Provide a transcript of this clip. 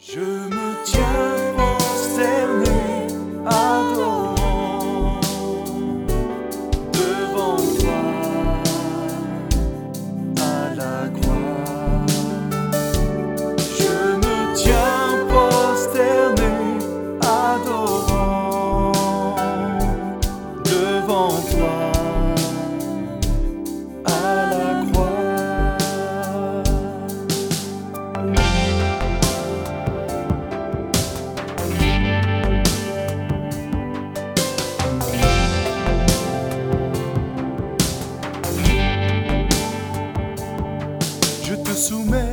Je me tiens prosterné, adorant devant toi à la croix. Je me tiens prosterné, adorant devant toi à la croix. Je te soumets